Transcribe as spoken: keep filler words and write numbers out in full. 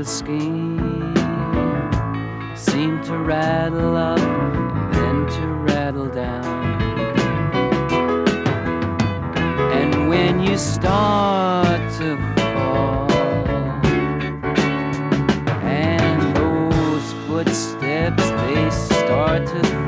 the scheme seem to rattle up and then to rattle down. And when you start to fall and those footsteps, they start to